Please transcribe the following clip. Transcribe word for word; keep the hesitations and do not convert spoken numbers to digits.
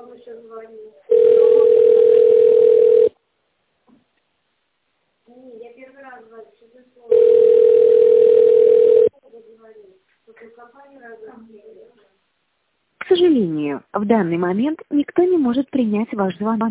К сожалению, в данный момент никто не может принять ваш звонок.